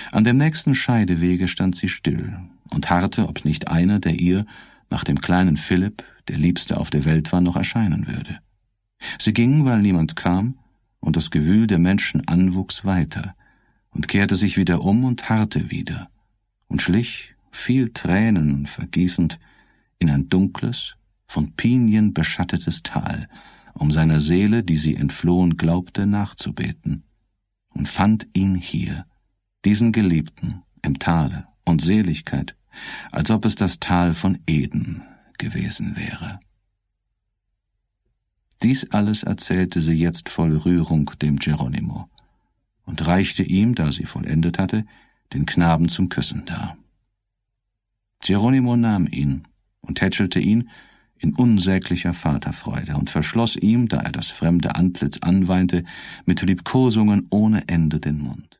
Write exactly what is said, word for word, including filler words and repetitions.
An dem nächsten Scheidewege stand sie still und harrte, ob nicht einer, der ihr, nach dem kleinen Philipp, der Liebste auf der Welt war, noch erscheinen würde. Sie ging, weil niemand kam, und das Gewühl der Menschen anwuchs weiter, und kehrte sich wieder um und harrte wieder, und schlich, viel Tränen vergießend, in ein dunkles, von Pinien beschattetes Tal, um seiner Seele, die sie entflohen glaubte, nachzubeten, und fand ihn hier, diesen Geliebten, im Tale und Seligkeit, als ob es das Tal von Eden gewesen wäre. Dies alles erzählte sie jetzt voll Rührung dem Geronimo und reichte ihm, da sie vollendet hatte, den Knaben zum Küssen dar. Geronimo nahm ihn und tätschelte ihn in unsäglicher Vaterfreude und verschloss ihm, da er das fremde Antlitz anweinte, mit Liebkosungen ohne Ende den Mund.